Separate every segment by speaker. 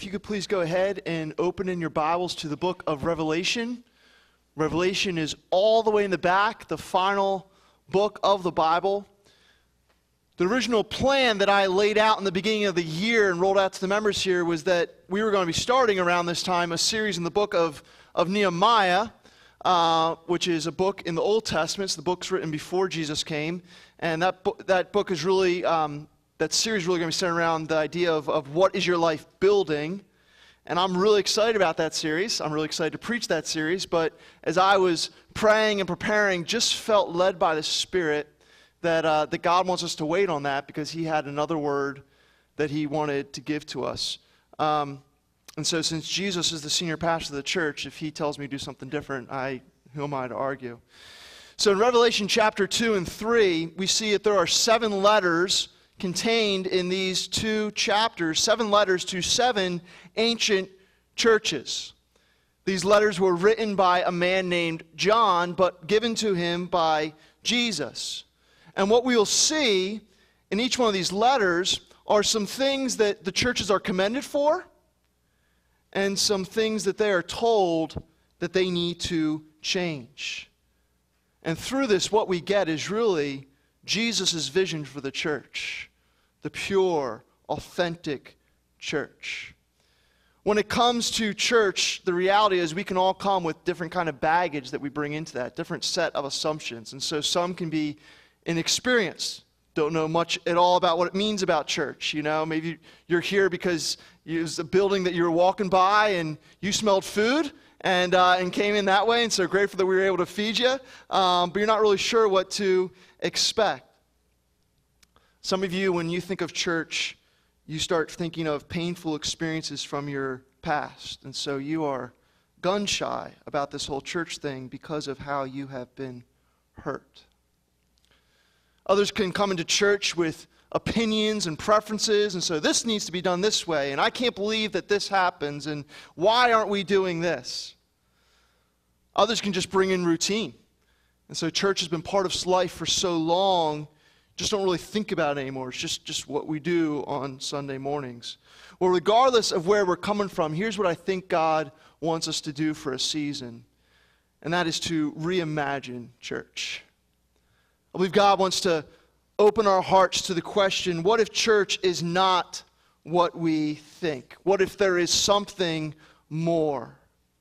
Speaker 1: If you could please go ahead and open in your Bibles to the book of Revelation. Revelation is all the way in the back, the final book of the Bible. The original plan that I laid out in the beginning of the year and rolled out to the members here was that we were going to be starting around this time a series in the book of Nehemiah, which is a book in the Old Testament. It's the book's written before Jesus came. And that book is really... that series is really going to be centered around the idea of what is your life building. And I'm really excited about that series. I'm really excited to preach that series. But as I was praying and preparing, just felt led by the Spirit that God wants us to wait on that because He had another word that He wanted to give to us. And so since Jesus is the senior pastor of the church, if He tells me to do something different, who am I to argue? So in Revelation chapter 2 and 3, we see that there are 7 letters contained in these 2 chapters, 7 letters to 7 ancient churches. These letters were written by a man named John, but given to him by Jesus. And what we will see in each one of these letters are some things that the churches are commended for and some things that they are told that they need to change. And through this, what we get is really Jesus' vision for the church. The pure, authentic church. When it comes to church, the reality is we can all come with different kind of baggage that we bring into that, different set of assumptions. And so some can be inexperienced, don't know much at all about what it means about church. You know, maybe you're here because it was a building that you were walking by and you smelled food and came in that way, and so grateful that we were able to feed you, but you're not really sure what to expect. Some of you, when you think of church, you start thinking of painful experiences from your past. And so you are gun-shy about this whole church thing because of how you have been hurt. Others can come into church with opinions and preferences, and so this needs to be done this way, and I can't believe that this happens, and why aren't we doing this? Others can just bring in routine. And so church has been part of life for so long, just don't really think about it anymore. It's just what we do on Sunday mornings. Well, regardless of where we're coming from, here's what I think God wants us to do for a season, and that is to reimagine church. I believe God wants to open our hearts to the question, what if church is not what we think? What if there is something more?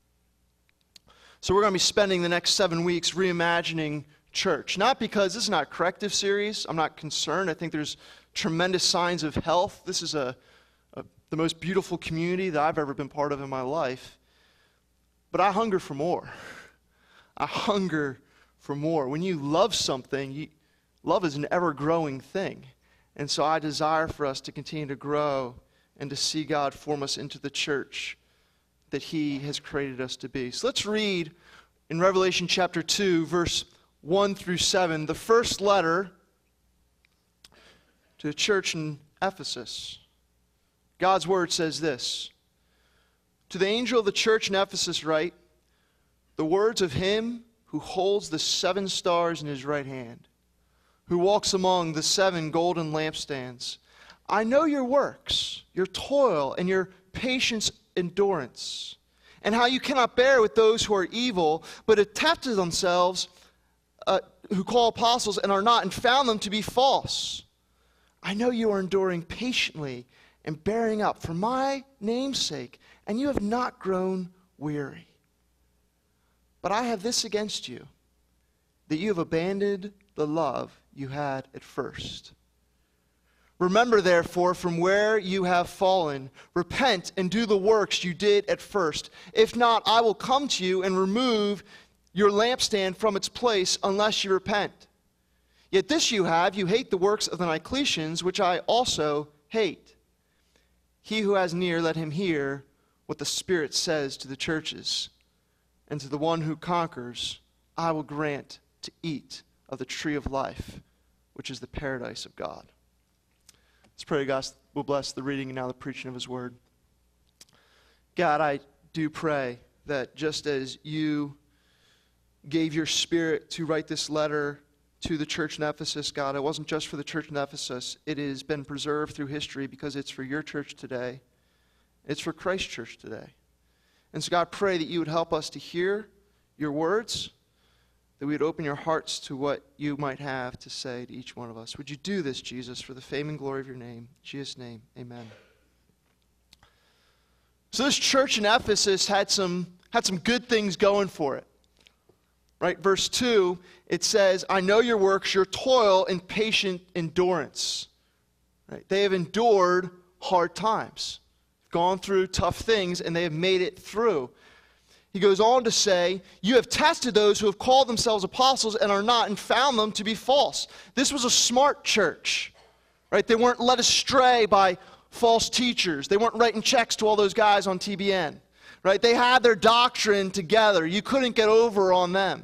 Speaker 1: So we're going to be spending the next 7 weeks reimagining church. Not because this is not a corrective series. I'm not concerned. I think there's tremendous signs of health. This is the most beautiful community that I've ever been part of in my life. But I hunger for more. I hunger for more. When you love something, love is an ever-growing thing. And so I desire for us to continue to grow and to see God form us into the church that He has created us to be. So let's read in Revelation chapter 2, verse 1 through 7, the first letter to the church in Ephesus. God's word says this: To the angel of the church in Ephesus write, the words of Him who holds the 7 stars in His right hand, who walks among the 7 golden lampstands. I know your works, your toil, and your patience endurance, and how you cannot bear with those who are evil, but attach to themselves who call apostles and are not, and found them to be false. I know you are enduring patiently and bearing up for my name's sake, and you have not grown weary. But I have this against you, that you have abandoned the love you had at first. Remember, therefore, from where you have fallen, repent and do the works you did at first. If not, I will come to you and remove your lampstand from its place unless you repent. Yet this you have, you hate the works of the Nicolaitans, which I also hate. He who has an ear, let him hear what the Spirit says to the churches. And to the one who conquers, I will grant to eat of the tree of life, which is the paradise of God. Let's pray God will bless the reading and now the preaching of His word. God, I do pray that just as you gave your Spirit to write this letter to the church in Ephesus, God, it wasn't just for the church in Ephesus. It has been preserved through history because it's for your church today. It's for Christ Church today. And so God, pray that you would help us to hear your words, that we would open your hearts to what you might have to say to each one of us. Would you do this, Jesus, for the fame and glory of your name? In Jesus' name, amen. So this church in Ephesus had some good things going for it. Right? Verse 2, it says, I know your works, your toil and patient endurance. Right? They have endured hard times, gone through tough things, and they have made it through. He goes on to say, you have tested those who have called themselves apostles and are not, and found them to be false. This was a smart church. Right? They weren't led astray by false teachers. They weren't writing checks to all those guys on TBN. Right? They had their doctrine together. You couldn't get over on them.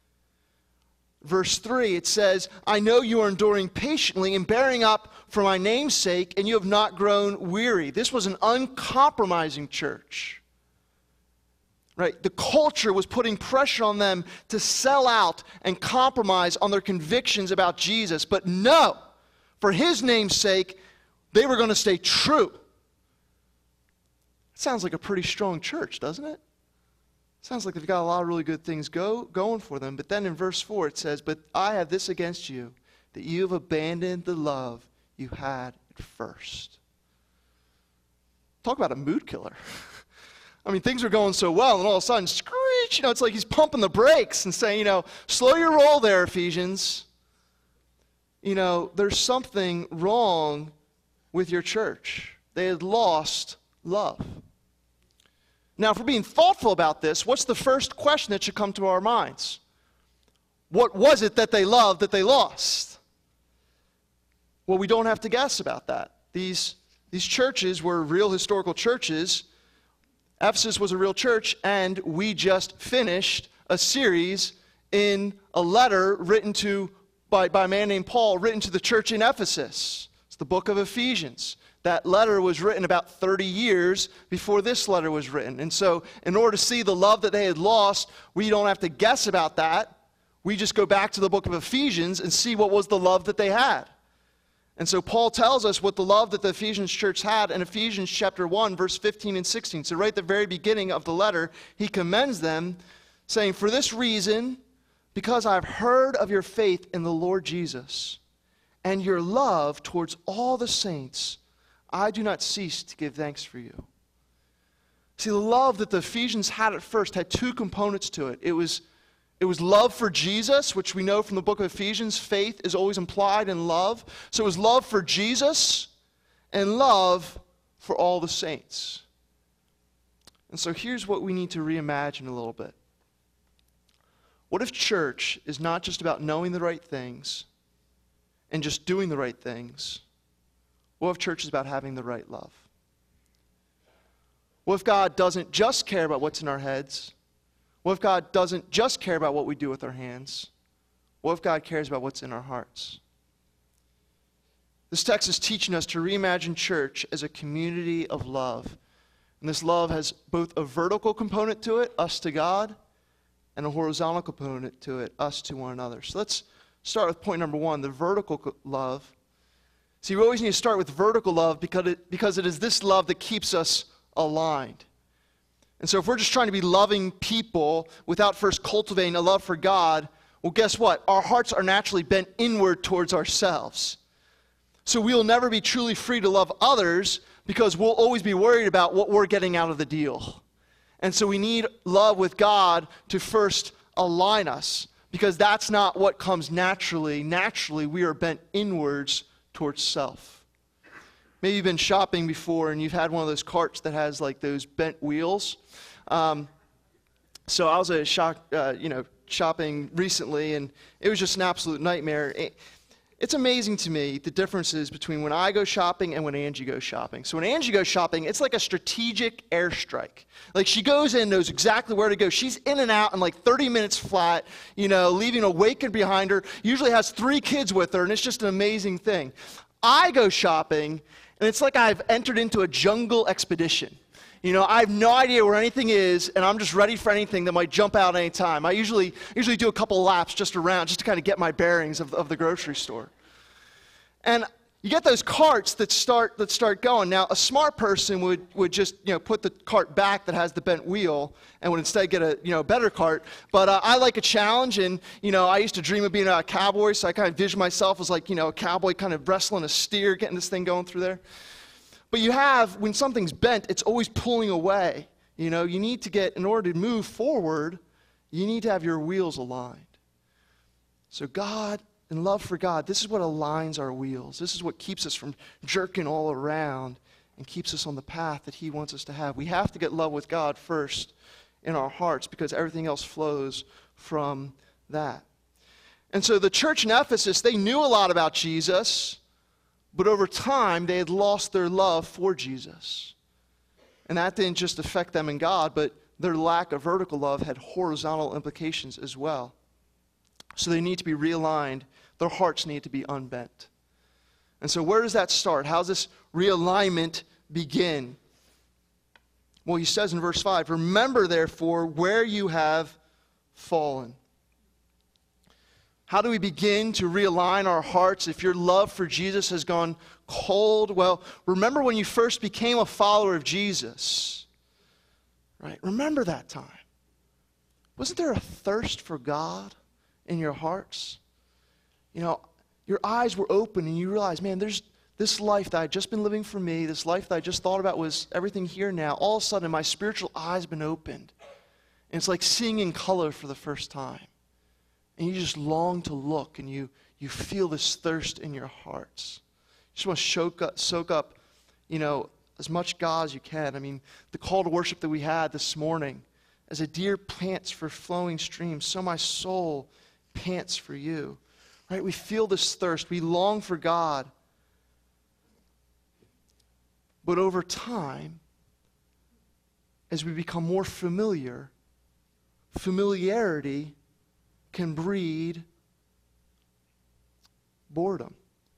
Speaker 1: Verse 3, it says, I know you are enduring patiently and bearing up for my name's sake, and you have not grown weary. This was an uncompromising church. Right? The culture was putting pressure on them to sell out and compromise on their convictions about Jesus. But no, for his name's sake, they were going to stay true. It sounds like a pretty strong church, doesn't it? Sounds like they've got a lot of really good things going for them. But then in verse 4 it says, but I have this against you, that you have abandoned the love you had at first. Talk about a mood killer. I mean, things are going so well, and all of a sudden, screech, it's like he's pumping the brakes and saying, slow your roll there, Ephesians. There's something wrong with your church. They had lost love. Now, if we're being thoughtful about this, what's the first question that should come to our minds? What was it that they loved that they lost? Well, we don't have to guess about that. These churches were real historical churches. Ephesus was a real church, and we just finished a series in a letter written by a man named Paul, written to the church in Ephesus. It's the book of Ephesians. That letter was written about 30 years before this letter was written. And so in order to see the love that they had lost, we don't have to guess about that. We just go back to the book of Ephesians and see what was the love that they had. And so Paul tells us what the love that the Ephesians church had in Ephesians chapter 1, verse 15 and 16. So right at the very beginning of the letter, he commends them, saying, for this reason, because I've heard of your faith in the Lord Jesus and your love towards all the saints, I do not cease to give thanks for you. See, the love that the Ephesians had at first had two components to it. It was love for Jesus, which we know from the book of Ephesians. Faith is always implied in love. So it was love for Jesus and love for all the saints. And so here's what we need to reimagine a little bit. What if church is not just about knowing the right things and just doing the right things? What if church is about having the right love? What if God doesn't just care about what's in our heads? What if God doesn't just care about what we do with our hands? What if God cares about what's in our hearts? This text is teaching us to reimagine church as a community of love. And this love has both a vertical component to it, us to God, and a horizontal component to it, us to one another. So let's start with point number 1, the vertical love. See, we always need to start with vertical love because it is this love that keeps us aligned. And so if we're just trying to be loving people without first cultivating a love for God, well, guess what? Our hearts are naturally bent inward towards ourselves. So we'll never be truly free to love others because we'll always be worried about what we're getting out of the deal. And so we need love with God to first align us because that's not what comes naturally. Naturally, we are bent inwards towards self. Maybe you've been shopping before and you've had one of those carts that has like those bent wheels. So I was shopping recently, and it was just an absolute nightmare. It's amazing to me the differences between when I go shopping and when Angie goes shopping. So when Angie goes shopping, it's like a strategic airstrike. Like she goes in, knows exactly where to go. She's in and out in like 30 minutes flat, leaving a wake behind her. Usually has 3 kids with her, and it's just an amazing thing. I go shopping, and it's like I've entered into a jungle expedition. I have no idea where anything is, and I'm just ready for anything that might jump out any time. I usually do a couple laps just around, just to kind of get my bearings of the grocery store. And, You get those carts that start going. Now, a smart person would just put the cart back that has the bent wheel and would instead get a better cart. But I like a challenge, and I used to dream of being a cowboy, so I kind of envisioned myself as like a cowboy kind of wrestling a steer, getting this thing going through there. But when something's bent, it's always pulling away. You need to in order to move forward, you need to have your wheels aligned. So God, in love for God, this is what aligns our wheels. This is what keeps us from jerking all around and keeps us on the path that he wants us to have. We have to get love with God first in our hearts because everything else flows from that. And so the church in Ephesus, they knew a lot about Jesus, but over time they had lost their love for Jesus. And that didn't just affect them and God, but their lack of vertical love had horizontal implications as well. So they need to be realigned. Their hearts need to be unbent. And so where does that start? How does this realignment begin? Well, he says in verse 5, remember therefore where you have fallen. How do we begin to realign our hearts if your love for Jesus has gone cold? Well, remember when you first became a follower of Jesus. Right? Remember that time. Wasn't there a thirst for God in your hearts? Your eyes were open and you realized, man, there's this life that I'd just been living for me, this life that I just thought about was everything here now. All of a sudden, my spiritual eyes have been opened. And it's like seeing in color for the first time. And you just long to look and you feel this thirst in your hearts. You just want to soak up, as much God as you can. I mean, the call to worship that we had this morning, as a deer pants for flowing streams, so my soul pants for you. Right? We feel this thirst. We long for God. But over time, as we become more familiar, familiarity can breed boredom.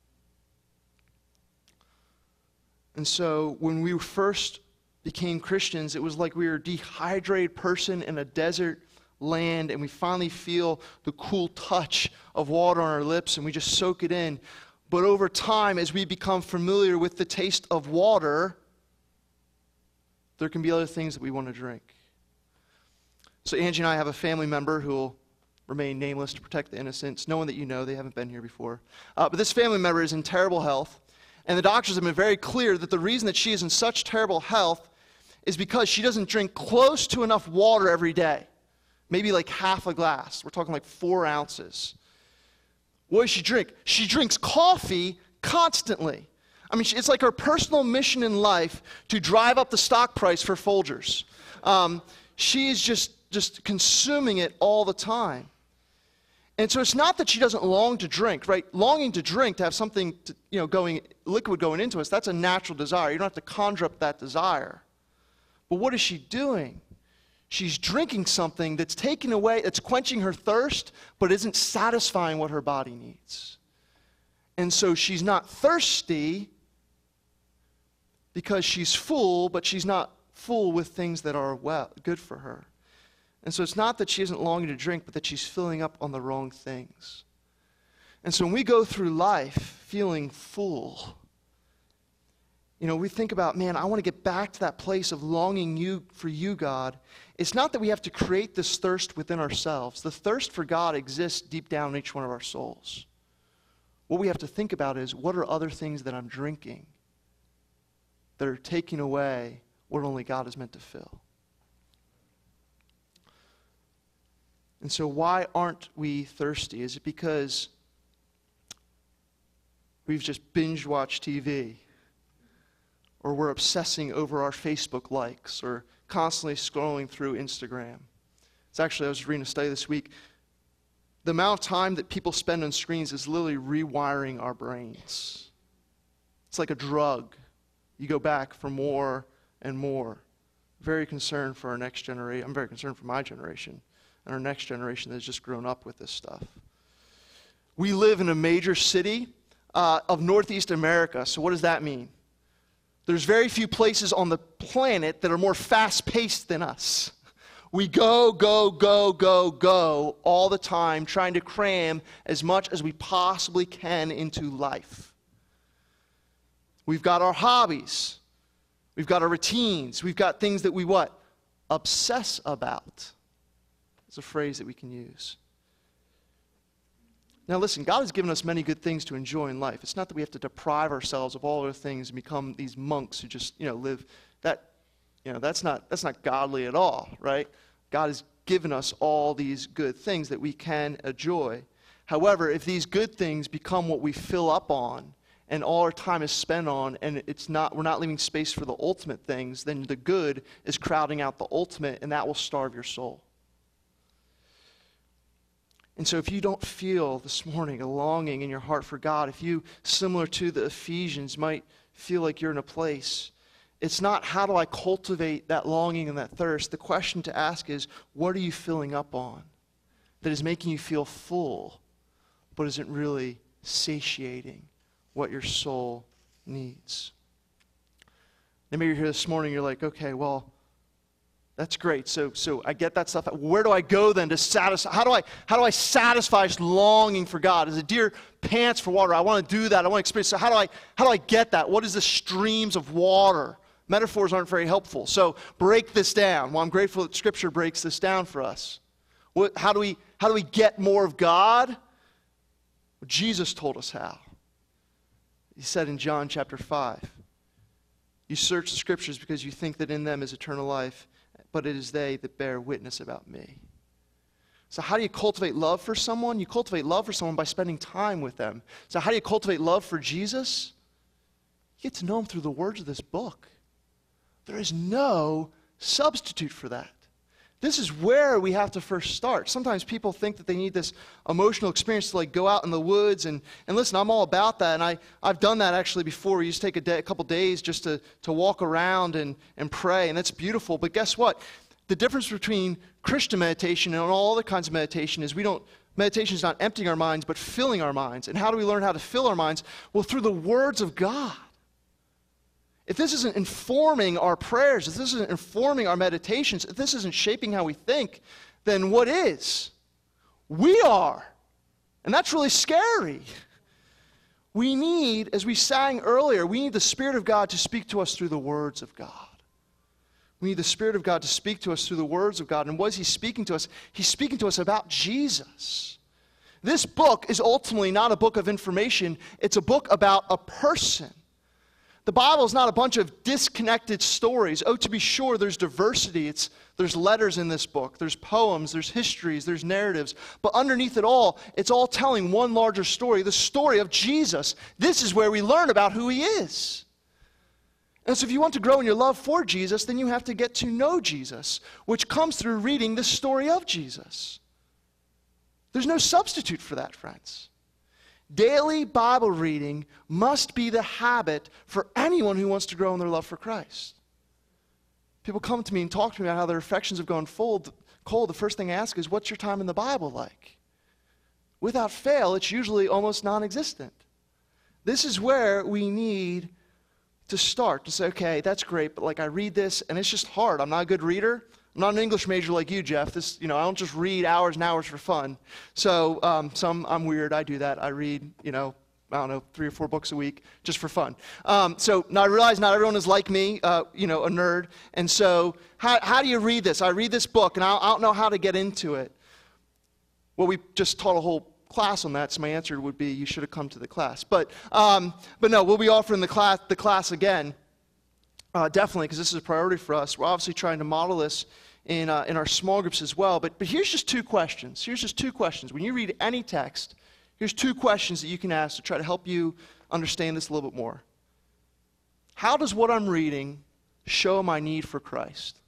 Speaker 1: And so when we first became Christians, it was like we were a dehydrated person in a desert land, and we finally feel the cool touch of water on our lips, and we just soak it in. But over time, as we become familiar with the taste of water, there can be other things that we want to drink. So Angie and I have a family member who will remain nameless to protect the innocents. No one that you know, they haven't been here before. But this family member is in terrible health, and the doctors have been very clear that the reason that she is in such terrible health is because she doesn't drink close to enough water every day. Maybe like half a glass. We're talking like 4 ounces. What does she drink? She drinks coffee constantly. I mean, it's like her personal mission in life to drive up the stock price for Folgers. She is just consuming it all the time. And so it's not that she doesn't long to drink, right? Longing to drink, to have something liquid going into us, that's a natural desire. You don't have to conjure up that desire. But what is she doing? She's drinking something that's taking away, that's quenching her thirst, but isn't satisfying what her body needs. And so she's not thirsty because she's full, but she's not full with things that are good for her. And so it's not that she isn't longing to drink, but that she's filling up on the wrong things. And so when we go through life feeling full, we think about, man, I want to get back to that place of longing for you, God. It's not that we have to create this thirst within ourselves. The thirst for God exists deep down in each one of our souls. What we have to think about is, what are other things that I'm drinking that are taking away what only God is meant to fill? And so why aren't we thirsty? Is it because we've just binge-watched TV? Or we're obsessing over our Facebook likes, or constantly scrolling through Instagram? It's actually, I was reading a study this week, the amount of time that people spend on screens is literally rewiring our brains. It's like a drug. You go back for more and more. Very concerned for our next generation. I'm very concerned for my generation and our next generation that has just grown up with this stuff. We live in a major city of Northeast America. So what does that mean? There's very few places on the planet that are more fast-paced than us. We go all the time, trying to cram as much as we possibly can into life. We've got our hobbies. We've got our routines. We've got things that we what? Obsess about. It's a phrase that we can use. Now listen, God has given us many good things to enjoy in life. It's not that we have to deprive ourselves of all other things and become these monks who just, live that, that's not godly at all, right? God has given us all these good things that we can enjoy. However, if these good things become what we fill up on and all our time is spent on, and we're not leaving space for the ultimate things, then the good is crowding out the ultimate, and that will starve your soul. And so if you don't feel this morning a longing in your heart for God, if you, similar to the Ephesians, might feel like you're in a place, it's not how do I cultivate that longing and that thirst. The question to ask is, what are you filling up on that is making you feel full, but isn't really satiating what your soul needs? And maybe you're here this morning, you're like, okay, well, that's great. So I get that stuff. Where do I go then to satisfy? How do I satisfy this longing for God? As a deer pants for water, I want to do that. I want to experience. So how do I get that? What is the streams of water? Metaphors aren't very helpful. So break this down. Well, I'm grateful that Scripture breaks this down for us. How do we get more of God? Well, Jesus told us how. He said in John chapter 5, you search the Scriptures because you think that in them is eternal life, but it is they that bear witness about me. So how do you cultivate love for someone? You cultivate love for someone by spending time with them. So how do you cultivate love for Jesus? You get to know him through the words of this book. There is no substitute for that. This is where we have to first start. Sometimes people think that they need this emotional experience to go out in the woods. And listen, I'm all about that. And I've done that actually before. We used to take a couple days just to walk around and pray. And that's beautiful. But guess what? The difference between Christian meditation and all other kinds of meditation is meditation is not emptying our minds, but filling our minds. And how do we learn how to fill our minds? Well, through the words of God. If this isn't informing our prayers, if this isn't informing our meditations, if this isn't shaping how we think, then what is? We are. And that's really scary. We need, as we sang earlier, we need the Spirit of God to speak to us through the words of God. We need the Spirit of God to speak to us through the words of God. And what is he speaking to us? He's speaking to us about Jesus. This book is ultimately not a book of information. It's a book about a person. The Bible is not a bunch of disconnected stories. Oh, to be sure, there's diversity. There's letters in this book. There's poems. There's histories. There's narratives. But underneath it all, it's all telling one larger story, the story of Jesus. This is where we learn about who he is. And so if you want to grow in your love for Jesus, then you have to get to know Jesus, which comes through reading the story of Jesus. There's no substitute for that, friends. Daily Bible reading must be the habit for anyone who wants to grow in their love for Christ. People come to me and talk to me about how their affections have gone cold. The first thing I ask is, what's your time in the Bible like? Without fail, it's usually almost non-existent. This is where we need to start, to say, okay, that's great, but I read this, and it's just hard. I'm not a good reader. I'm not an English major like you, Jeff. I don't just read hours and hours for fun. So I'm weird. I do that. I read, 3 or 4 books a week just for fun. So now I realize not everyone is like me, a nerd. And so how do you read this? I read this book, and I don't know how to get into it. Well, we just taught a whole class on that, so my answer would be you should have come to the class. But no, we'll be offering the class again. Definitely, because this is a priority for us. We're obviously trying to model this in our small groups as well. But here's just 2 questions. When you read any text, here's 2 questions that you can ask to try to help you understand this a little bit more. How does what I'm reading show my need for Christ?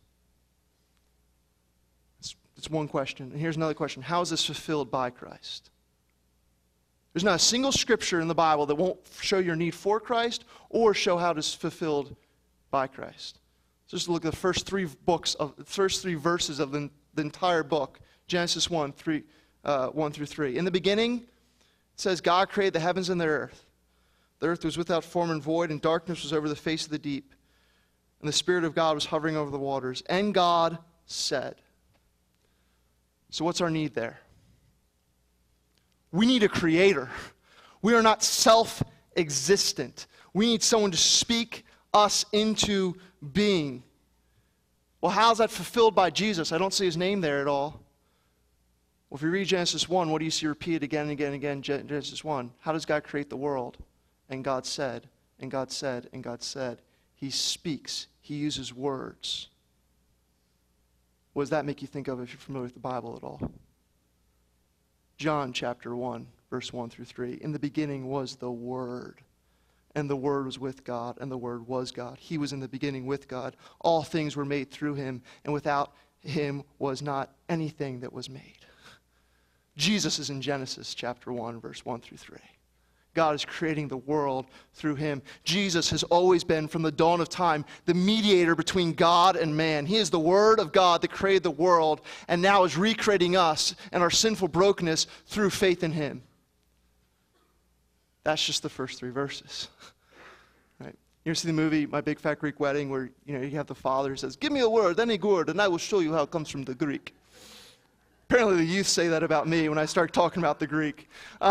Speaker 1: It's one question. And here's another question. How is this fulfilled by Christ? There's not a single scripture in the Bible that won't show your need for Christ or show how it is fulfilled by Christ. So just look at the first 3 verses of the entire book. Genesis 1 through 3. In the beginning, it says, God created the heavens and the earth. The earth was without form and void, and darkness was over the face of the deep. And the Spirit of God was hovering over the waters. And God said. So what's our need there? We need a creator. We are not self-existent. We need someone to speak us into being. Well, how's that fulfilled by Jesus? I don't see his name there at all. Well, if you read Genesis 1, what do you see repeated again and again and again? Genesis 1. How does God create the world? And God said, and God said, and God said. He speaks. He uses words. What does that make you think of if you're familiar with the Bible at all? John chapter 1, verse 1 through 3. In the beginning was the Word, and the Word was with God, and the Word was God. He was in the beginning with God. All things were made through him, and without him was not anything that was made. Jesus is in Genesis chapter 1, verse 1 through 3. God is creating the world through him. Jesus has always been, from the dawn of time, the mediator between God and man. He is the Word of God that created the world and now is recreating us and our sinful brokenness through faith in him. That's just the first 3 verses. Right? You ever see the movie My Big Fat Greek Wedding where you have the father who says, "Give me a word, any word, and I will show you how it comes from the Greek." Apparently the youth say that about me when I start talking about the Greek.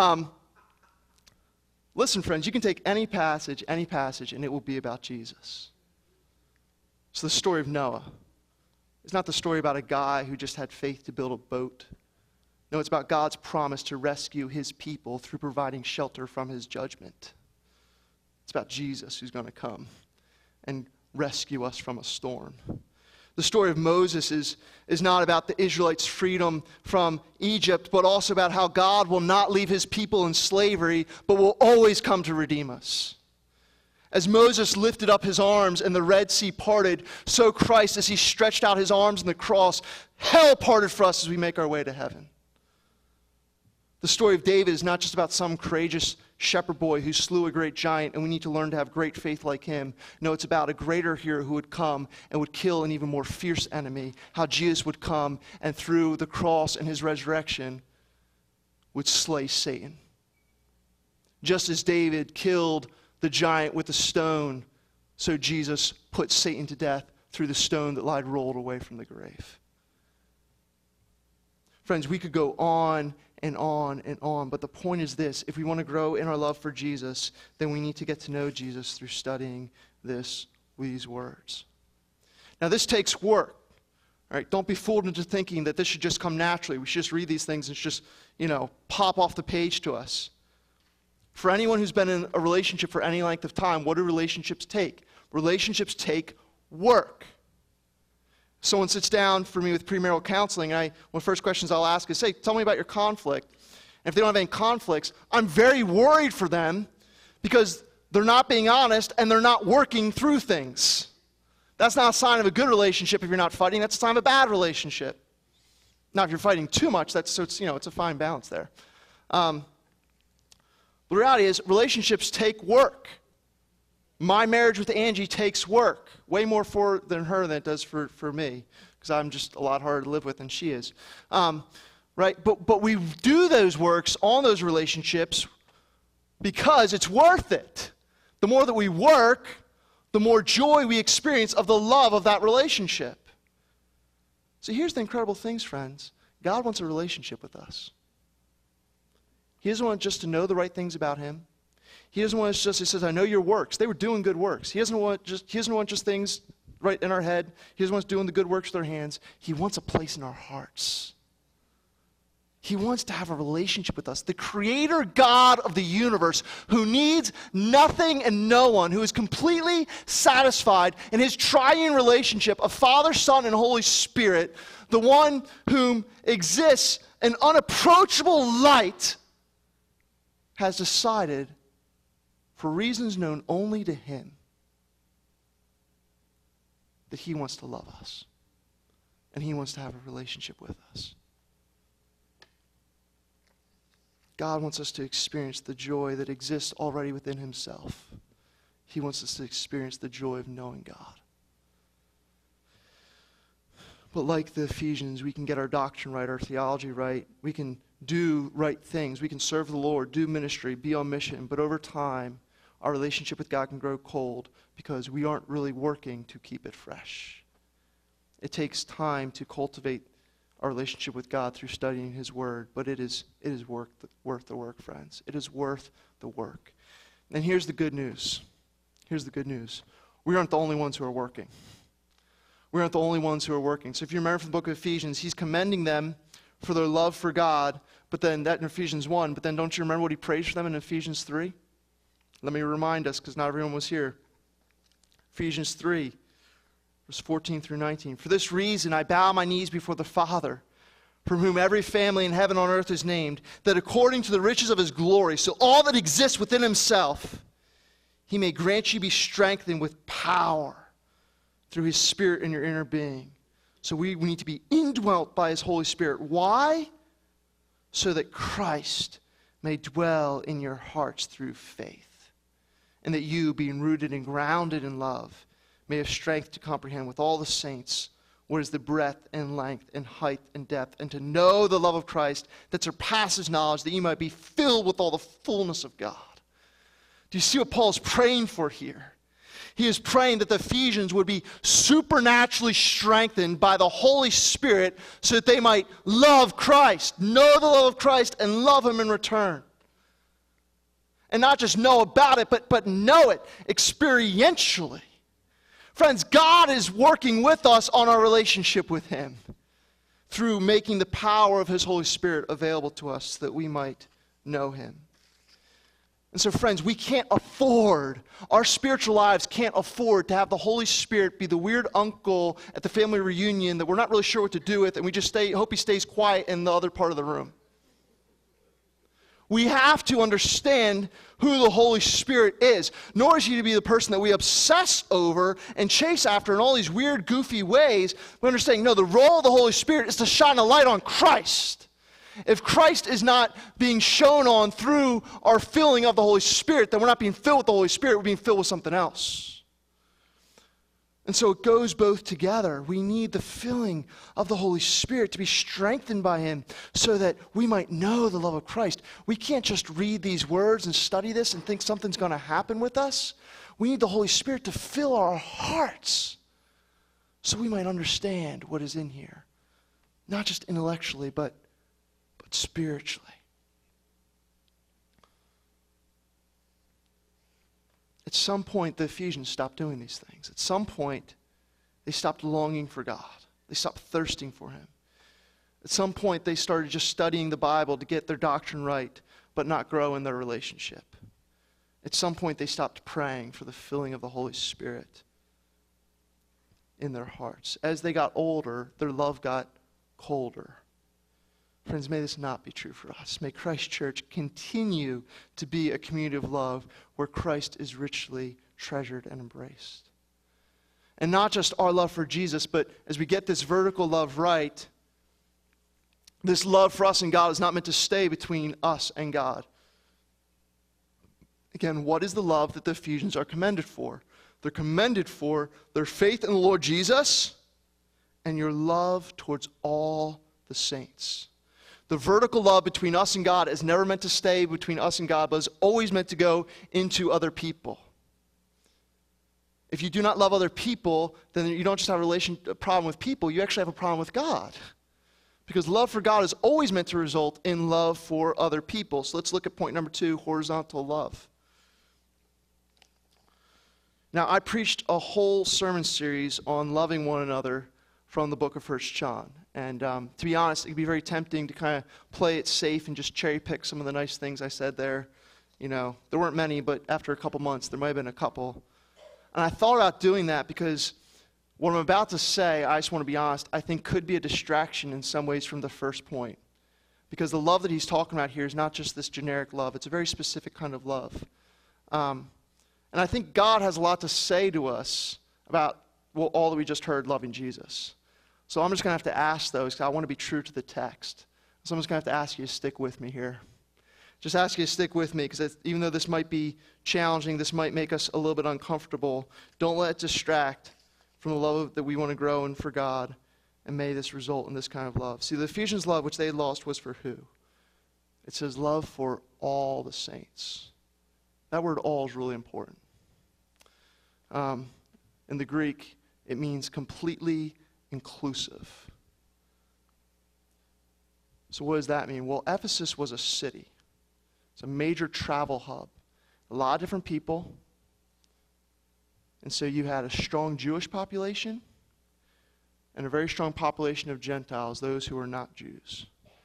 Speaker 1: Listen, friends, you can take any passage, and it will be about Jesus. So the story of Noah is not the story about a guy who just had faith to build a boat. No, it's about God's promise to rescue his people through providing shelter from his judgment. It's about Jesus who's going to come and rescue us from a storm. The story of Moses is not about the Israelites' freedom from Egypt, but also about how God will not leave his people in slavery, but will always come to redeem us. As Moses lifted up his arms and the Red Sea parted, so Christ, as he stretched out his arms on the cross, hell parted for us as we make our way to heaven. The story of David is not just about some courageous shepherd boy who slew a great giant, and we need to learn to have great faith like him. No, it's about a greater hero who would come and would kill an even more fierce enemy. How Jesus would come and through the cross and his resurrection would slay Satan. Just as David killed the giant with a stone, so Jesus put Satan to death through the stone that lied rolled away from the grave. Friends, we could go on and on and on, but the point is this: if we want to grow in our love for Jesus, then we need to get to know Jesus through studying these words. Now, this takes work. All right, don't be fooled into thinking that this should just come naturally. We should just read these things and it's just, pop off the page to us. For anyone who's been in a relationship for any length of time, what do relationships take? Relationships take work. Someone sits down for me with premarital counseling, and one of the first questions I'll ask is, "Say, tell me about your conflict." And if they don't have any conflicts, I'm very worried for them because they're not being honest and they're not working through things. That's not a sign of a good relationship if you're not fighting. That's a sign of a bad relationship. Now, if you're fighting too much, it's a fine balance there. The reality is relationships take work. My marriage with Angie takes work, way more than her than it does for me, because I'm just a lot harder to live with than she is. Right? But we do those works on those relationships because it's worth it. The more that we work, the more joy we experience of the love of that relationship. So here's the incredible things, friends. God wants a relationship with us. He doesn't want just to know the right things about him. He doesn't want us just, he says, "I know your works." They were doing good works. He doesn't want just things right in our head. He doesn't want us doing the good works with our hands. He wants a place in our hearts. He wants to have a relationship with us. The creator God of the universe, who needs nothing and no one, who is completely satisfied in his triune relationship of Father, Son, and Holy Spirit, the one whom exists in unapproachable light, has decided, for reasons known only to him, that he wants to love us and he wants to have a relationship with us. God wants us to experience the joy that exists already within himself. He wants us to experience the joy of knowing God. But like the Ephesians, we can get our doctrine right, our theology right. We can do right things. We can serve the Lord, do ministry, be on mission. But over time, our relationship with God can grow cold because we aren't really working to keep it fresh. It takes time to cultivate our relationship with God through studying his word, but it is worth the work, friends. It is worth the work. And here's the good news. here's the good news. We aren't the only ones who are working. We aren't the only ones who are working. So if you remember from the book of Ephesians, he's commending them for their love for God, but then that in Ephesians 1, but then don't you remember what he prays for them in Ephesians 3? Let me remind us, because not everyone was here. Ephesians 3, verse 14 through 19. For this reason I bow my knees before the Father, from whom every family in heaven on earth is named, that according to the riches of his glory, so all that exists within himself, he may grant you be strengthened with power through his Spirit in your inner being. So we need to be indwelt by his Holy Spirit. Why? So that Christ may dwell in your hearts through faith, and that you, being rooted and grounded in love, may have strength to comprehend with all the saints what is the breadth and length and height and depth, and to know the love of Christ that surpasses knowledge, that you might be filled with all the fullness of God. Do you see what Paul is praying for here? He is praying that the Ephesians would be supernaturally strengthened by the Holy Spirit so that they might love Christ, know the love of Christ, and love him in return. And not just know about it, but know it experientially. Friends, God is working with us on our relationship with him through making the power of his Holy Spirit available to us so that we might know him. And so, friends, we can't afford, our spiritual lives can't afford to have the Holy Spirit be the weird uncle at the family reunion that we're not really sure what to do with, and we just hope he stays quiet in the other part of the room. We have to understand who the Holy Spirit is. Nor is he to be the person that we obsess over and chase after in all these weird, goofy ways. We understand, no, the role of the Holy Spirit is to shine a light on Christ. If Christ is not being shown on through our filling of the Holy Spirit, then we're not being filled with the Holy Spirit, we're being filled with something else. And so it goes both together. We need the filling of the Holy Spirit to be strengthened by him so that we might know the love of Christ. We can't just read these words and study this and think something's going to happen with us. We need the Holy Spirit to fill our hearts so we might understand what is in here. Not just intellectually, but spiritually. At some point, the Ephesians stopped doing these things. At some point, they stopped longing for God. They stopped thirsting for him. At some point, they started just studying the Bible to get their doctrine right, but not grow in their relationship. At some point, they stopped praying for the filling of the Holy Spirit in their hearts. As they got older, their love got colder. Friends, may this not be true for us. May Christ Church continue to be a community of love where Christ is richly treasured and embraced. And not just our love for Jesus, but as we get this vertical love right, this love for us and God is not meant to stay between us and God. Again, what is the love that the Ephesians are commended for? They're commended for their faith in the Lord Jesus and your love towards all the saints. The vertical love between us and God is never meant to stay between us and God, but is always meant to go into other people. If you do not love other people, then you don't just have a problem with people, you actually have a problem with God. Because love for God is always meant to result in love for other people. So let's look at point number 2, horizontal love. Now, I preached a whole sermon series on loving one another from the book of 1 John. And to be honest, it can be very tempting to kind of play it safe and just cherry pick some of the nice things I said there. You know, there weren't many, but after a couple months, there might have been a couple. And I thought about doing that because what I'm about to say, I just want to be honest, I think could be a distraction in some ways from the first point. Because the love that he's talking about here is not just this generic love. It's a very specific kind of love. And I think God has a lot to say to us about all that we just heard, loving Jesus. So I'm just going to have to ask those because I want to be true to the text. So I'm just going to have to ask you to stick with me here. Just ask you to stick with me because even though this might be challenging, this might make us a little bit uncomfortable, don't let it distract from the love that we want to grow in for God, and may this result in this kind of love. See, the Ephesians' love, which they had lost, was for who? It says love for all the saints. That word all is really important. In the Greek, it means completely inclusive. So what does that mean? Well, Ephesus was a city. It's a major travel hub. A lot of different people, And so you had a strong Jewish population and a very strong population of Gentiles, those who were not Jews.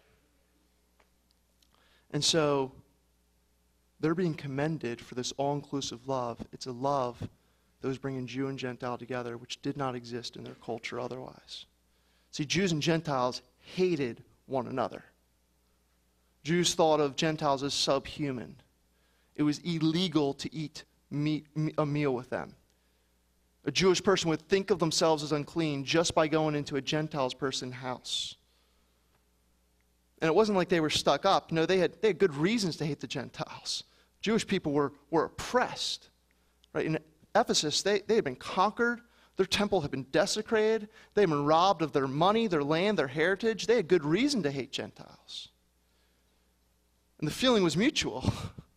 Speaker 1: And so they're being commended for this all-inclusive love. It's a love that was bringing Jew and Gentile together, which did not exist in their culture otherwise. See, Jews and Gentiles hated one another. Jews thought of Gentiles as subhuman. It was illegal to eat a meal with them. A Jewish person would think of themselves as unclean just by going into a Gentile person's house. And it wasn't like they were stuck up. No, they had good reasons to hate the Gentiles. Jewish people were oppressed. Right? In Ephesus, they had been conquered. Their temple had been desecrated. They had been robbed of their money, their land, their heritage. They had good reason to hate Gentiles. And the feeling was mutual.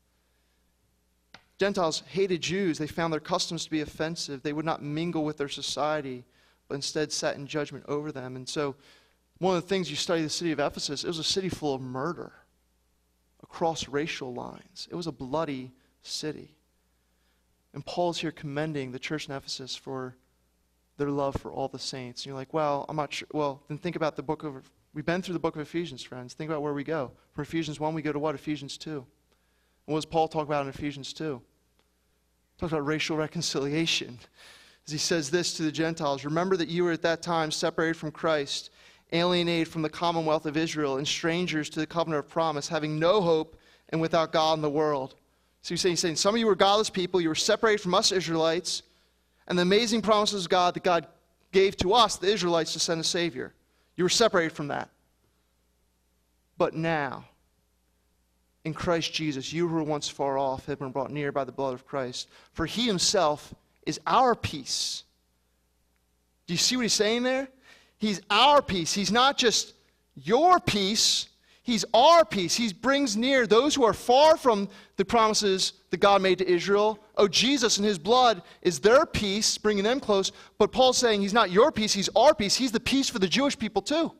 Speaker 1: Gentiles hated Jews. They found their customs to be offensive. They would not mingle with their society, but instead sat in judgment over them. And so one of the things you study the city of Ephesus, it was a city full of murder across racial lines. It was a bloody city. And Paul's here commending the church in Ephesus for their love for all the saints. And you're like, well, I'm not sure. Well, then think about we've been through the book of Ephesians, friends. Think about where we go. From Ephesians 1, we go to what? Ephesians 2. And what does Paul talk about in Ephesians 2? He talks about racial reconciliation. As he says this to the Gentiles, remember that you were at that time separated from Christ, alienated from the commonwealth of Israel, and strangers to the covenant of promise, having no hope and without God in the world. So he's saying some of you were godless people, you were separated from us Israelites, and the amazing promises of God that God gave to us, the Israelites, to send a Savior. You were separated from that. But now, in Christ Jesus, you who were once far off have been brought near by the blood of Christ. For he himself is our peace. Do you see what he's saying there? He's our peace. He's not just your peace. He's our peace. He brings near those who are far from the promises that God made to Israel. Oh, Jesus and his blood is their peace, bringing them close. But Paul's saying he's not your peace, he's our peace. He's the peace for the Jewish people too.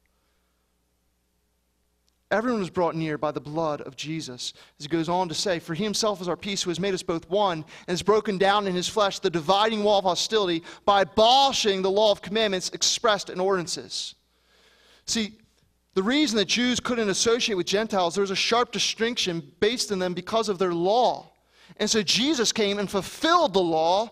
Speaker 1: Everyone was brought near by the blood of Jesus. As he goes on to say, for he himself is our peace, who has made us both one, and has broken down in his flesh the dividing wall of hostility by abolishing the law of commandments expressed in ordinances. See, the reason that Jews couldn't associate with Gentiles, there was a sharp distinction based in them because of their law. And so Jesus came and fulfilled the law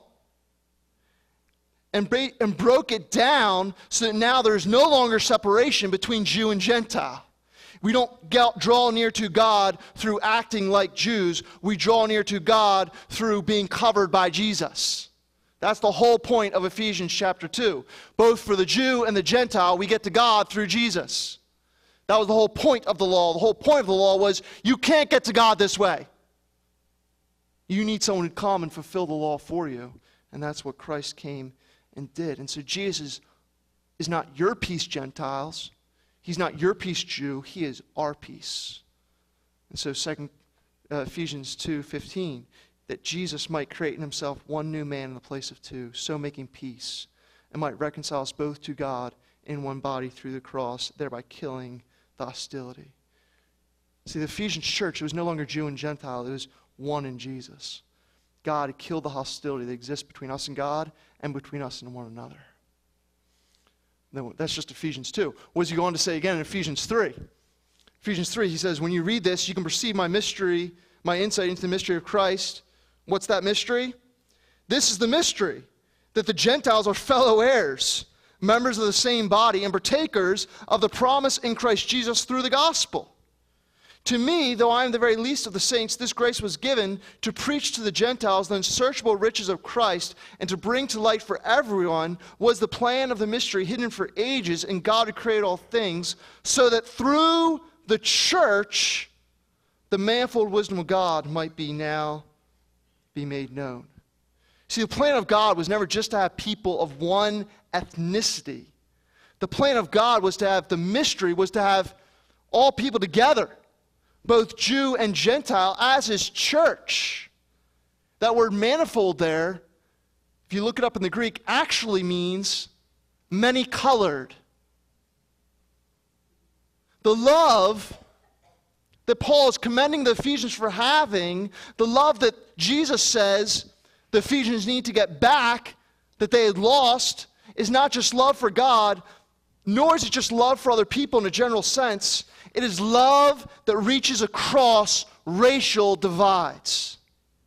Speaker 1: and broke it down so that now there's no longer separation between Jew and Gentile. We don't draw near to God through acting like Jews. We draw near to God through being covered by Jesus. That's the whole point of Ephesians chapter 2. Both for the Jew and the Gentile, we get to God through Jesus. That was the whole point of the law. The whole point of the law was you can't get to God this way. You need someone to come and fulfill the law for you. And that's what Christ came and did. And so Jesus is not your peace, Gentiles. He's not your peace, Jew. He is our peace. And so Ephesians 2:15, that Jesus might create in himself one new man in the place of two, so making peace, and might reconcile us both to God in one body through the cross, thereby killing the hostility. See, the Ephesian church, it was no longer Jew and Gentile. It was one in Jesus. God had killed the hostility that exists between us and God and between us and one another. That's just Ephesians 2. What does he go on to say again in Ephesians 3? Ephesians 3, he says, when you read this, you can perceive my mystery, my insight into the mystery of Christ. What's that mystery? This is the mystery, that the Gentiles are fellow heirs, members of the same body, and partakers of the promise in Christ Jesus through the gospel. To me, though I am the very least of the saints, this grace was given to preach to the Gentiles the unsearchable riches of Christ, and to bring to light for everyone was the plan of the mystery hidden for ages in God who created all things, so that through the church the manifold wisdom of God might be made known. See, the plan of God was never just to have people of one ethnicity. The plan of God was to have, the mystery was to have all people together, both Jew and Gentile, as his church. That word manifold there, if you look it up in the Greek, actually means many-colored. The love that Paul is commending the Ephesians for having, the love that Jesus says the Ephesians need to get back that they had lost is not just love for God, nor is it just love for other people in a general sense. It is love that reaches across racial divides.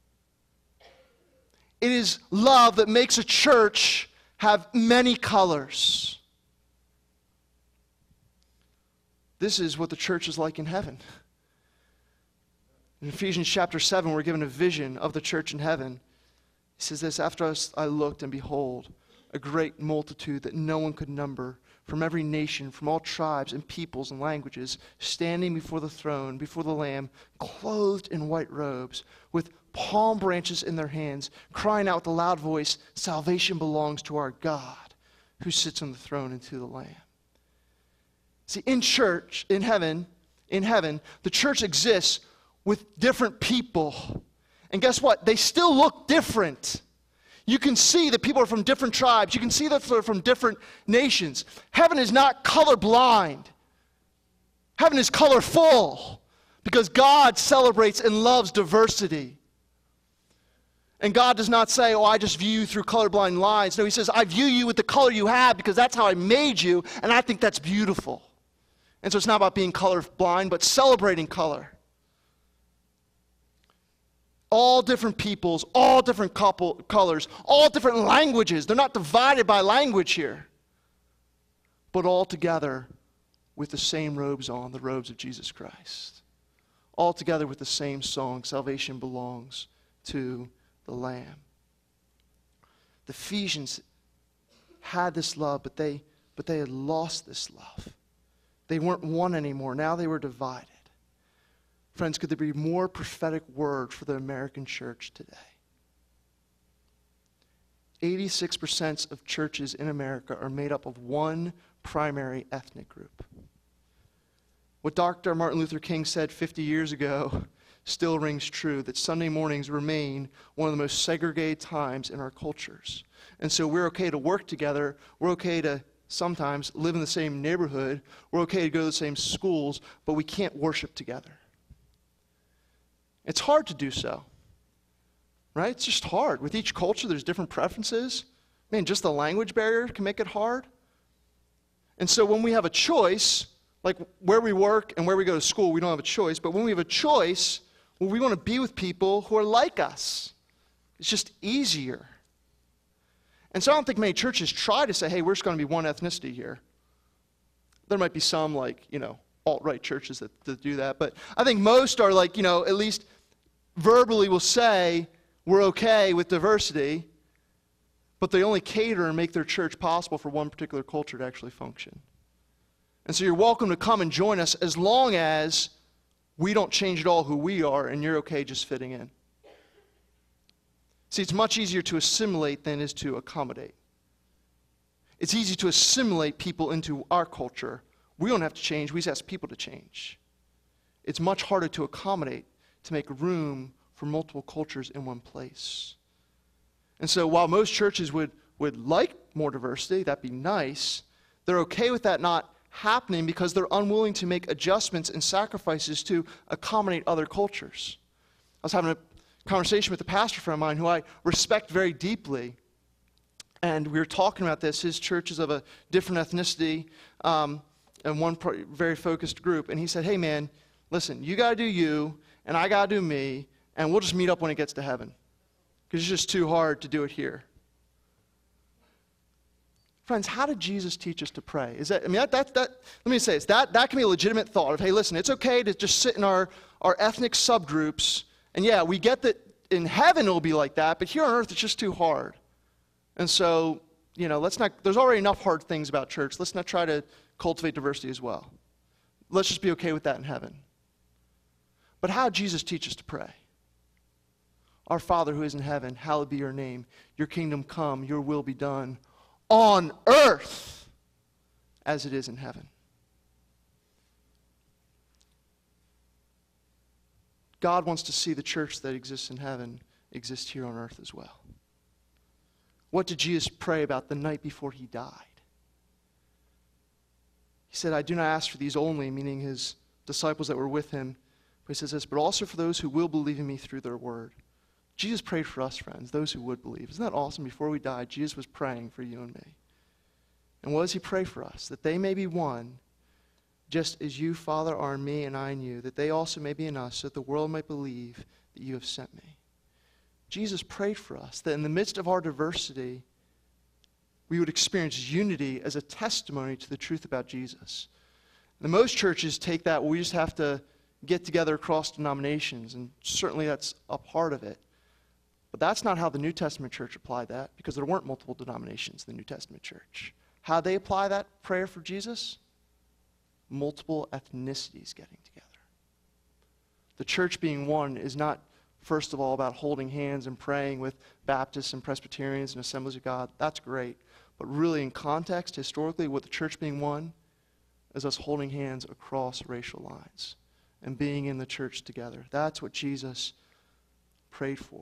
Speaker 1: It is love that makes a church have many colors. This is what the church is like in heaven. In Ephesians chapter 7, we're given a vision of the church in heaven. He says this, after I looked, and behold, a great multitude that no one could number, from every nation, from all tribes and peoples and languages, standing before the throne, before the Lamb, clothed in white robes, with palm branches in their hands, crying out with a loud voice, salvation belongs to our God, who sits on the throne and to the Lamb. See, in church, in heaven, the church exists with different people. And guess what? They still look different. You can see that people are from different tribes. You can see that they're from different nations. Heaven is not colorblind. Heaven is colorful because God celebrates and loves diversity. And God does not say, oh, I just view you through colorblind lines. No, he says, I view you with the color you have because that's how I made you, and I think that's beautiful. And so it's not about being colorblind, but celebrating color. All different peoples, all different colors, all different languages. They're not divided by language here, but all together with the same robes on, the robes of Jesus Christ. All together with the same song, salvation belongs to the Lamb. The Ephesians had this love, but they had lost this love. They weren't one anymore. Now they were divided. Friends, could there be more prophetic word for the American church today? 86% of churches in America are made up of one primary ethnic group. What Dr. Martin Luther King said 50 years ago still rings true, that Sunday mornings remain one of the most segregated times in our cultures. And so we're okay to work together, we're okay to sometimes live in the same neighborhood, we're okay to go to the same schools, but we can't worship together. It's hard to do so, right? It's just hard. With each culture, there's different preferences. Man, just the language barrier can make it hard. And so when we have a choice, like where we work and where we go to school, we don't have a choice. But when we have a choice, well, we want to be with people who are like us. It's just easier. And so I don't think many churches try to say, hey, we're just going to be one ethnicity here. There might be some alt-right churches that do that. But I think most are at least verbally will say, we're okay with diversity, but they only cater and make their church possible for one particular culture to actually function. And so you're welcome to come and join us as long as we don't change at all who we are and you're okay just fitting in. See, it's much easier to assimilate than it is to accommodate. It's easy to assimilate people into our culture. We don't have to change, we just ask people to change. It's much harder to accommodate, to make room for multiple cultures in one place. And so while most churches would like more diversity, that'd be nice, they're okay with that not happening because they're unwilling to make adjustments and sacrifices to accommodate other cultures. I was having a conversation with a pastor friend of mine who I respect very deeply, and we were talking about this. His church is of a different ethnicity, and one very focused group, and he said, hey man, listen, you got to do you, and I got to do me, and we'll just meet up when it gets to heaven, because it's just too hard to do it here. Friends, how did Jesus teach us to pray? Is that, let me say this, that can be a legitimate thought of, hey, listen, it's okay to just sit in our ethnic subgroups, and yeah, we get that in heaven it'll be like that, but here on earth it's just too hard. And so, there's already enough hard things about church. Let's not try to cultivate diversity as well. Let's just be okay with that in heaven. But how did Jesus teach us to pray? Our Father who is in heaven, hallowed be your name. Your kingdom come, your will be done on earth as it is in heaven. God wants to see the church that exists in heaven exist here on earth as well. What did Jesus pray about the night before he died? He said, I do not ask for these only, meaning his disciples that were with him. But he says this, but also for those who will believe in me through their word. Jesus prayed for us, friends, those who would believe. Isn't that awesome? Before we died, Jesus was praying for you and me. And what does he pray for us? That they may be one, just as you, Father, are in me and I in you, that they also may be in us, so that the world might believe that you have sent me. Jesus prayed for us that in the midst of our diversity, we would experience unity as a testimony to the truth about Jesus. And most churches take that, well, we just have to get together across denominations, and certainly that's a part of it. But that's not how the New Testament church applied that, because there weren't multiple denominations in the New Testament church. How they apply that prayer for Jesus? Multiple ethnicities getting together. The church being one is not, first of all, about holding hands and praying with Baptists and Presbyterians and Assemblies of God. That's great. But really, in context, historically, what the church being one is us holding hands across racial lines and being in the church together. That's what Jesus prayed for.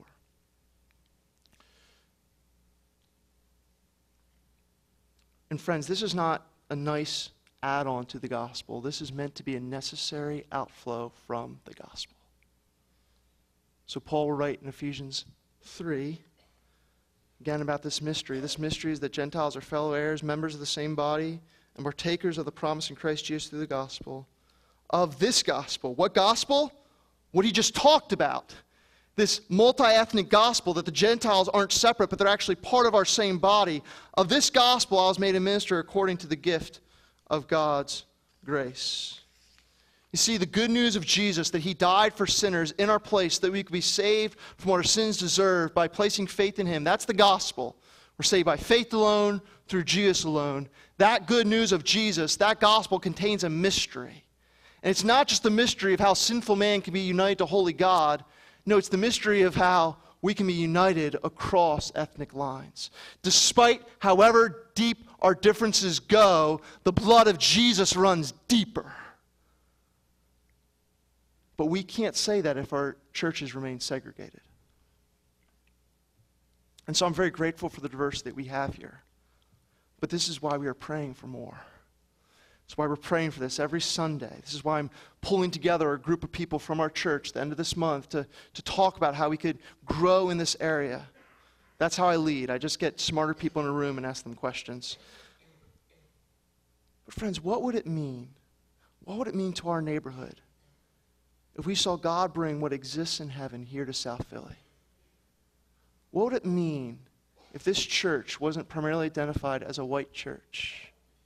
Speaker 1: And friends, this is not a nice add-on to the gospel. This is meant to be a necessary outflow from the gospel. So Paul will write in Ephesians 3, again about this mystery. This mystery is that Gentiles are fellow heirs, members of the same body, and partakers of the promise in Christ Jesus through the gospel. Of this gospel. What gospel? What he just talked about. This multi-ethnic gospel that the Gentiles aren't separate, but they're actually part of our same body. Of this gospel I was made a minister according to the gift of God's grace. You see, the good news of Jesus, that he died for sinners in our place, that we could be saved from what our sins deserve by placing faith in him. That's the gospel. We're saved by faith alone, through Jesus alone. That good news of Jesus, that gospel contains a mystery. And it's not just the mystery of how sinful man can be united to holy God. No, it's the mystery of how we can be united across ethnic lines. Despite however deep our differences go, the blood of Jesus runs deeper. But we can't say that if our churches remain segregated. And so I'm very grateful for the diversity that we have here. But this is why we are praying for more. That's why we're praying for this every Sunday. This is why I'm pulling together a group of people from our church at the end of this month to talk about how we could grow in this area. That's how I lead. I just get smarter people in a room and ask them questions. But friends, what would it mean? What would it mean to our neighborhood if we saw God bring what exists in heaven here to South Philly? What would it mean if this church wasn't primarily identified as a white church?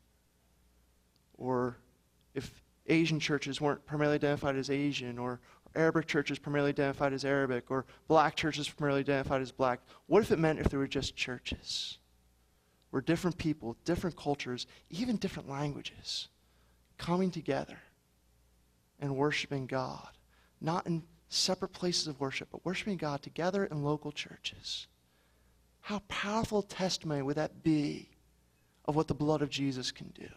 Speaker 1: Or if Asian churches weren't primarily identified as Asian, or Arabic churches primarily identified as Arabic, or black churches primarily identified as black? What if it meant if there were just churches where different people, different cultures, even different languages, coming together and worshiping God, not in separate places of worship, but worshiping God together in local churches? How powerful testimony would that be of what the blood of Jesus can do?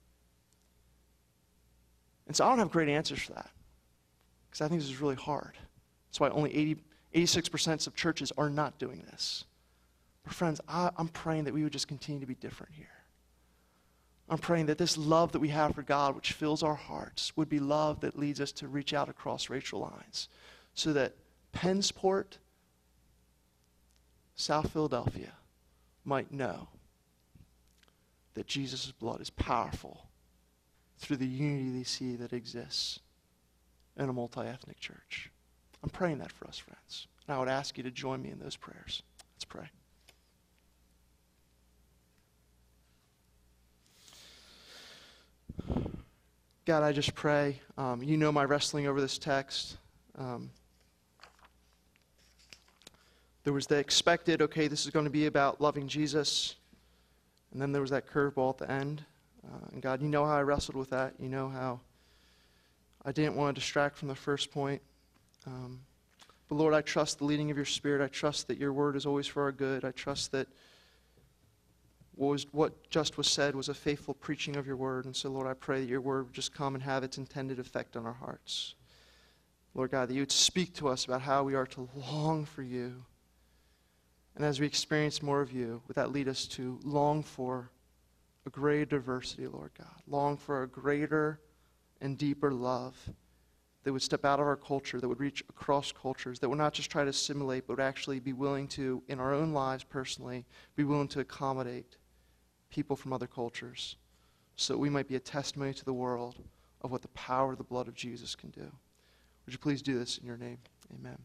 Speaker 1: And so I don't have great answers for that, because I think this is really hard. That's why only 86% of churches are not doing this. But friends, I'm praying that we would just continue to be different here. I'm praying that this love that we have for God, which fills our hearts, would be love that leads us to reach out across racial lines, so that Pennsport, South Philadelphia, might know that Jesus' blood is powerful through the unity they see that exists in a multi-ethnic church. I'm praying that for us, friends. And I would ask you to join me in those prayers. Let's pray. God, I just pray. You know my wrestling over this text. There was the expected, okay, this is going to be about loving Jesus. And then there was that curveball at the end. And God, you know how I wrestled with that. You know how I didn't want to distract from the first point. But Lord, I trust the leading of your Spirit. I trust that your word is always for our good. I trust that what just was said was a faithful preaching of your word. And so, Lord, I pray that your word would just come and have its intended effect on our hearts. Lord God, that you would speak to us about how we are to long for you. And as we experience more of you, would that lead us to long for a greater diversity, Lord God. Long for a greater and deeper love that would step out of our culture, that would reach across cultures, that would not just try to assimilate, but would actually be willing to, in our own lives personally, be willing to accommodate people from other cultures, so that we might be a testimony to the world of what the power of the blood of Jesus can do. Would you please do this in your name? Amen.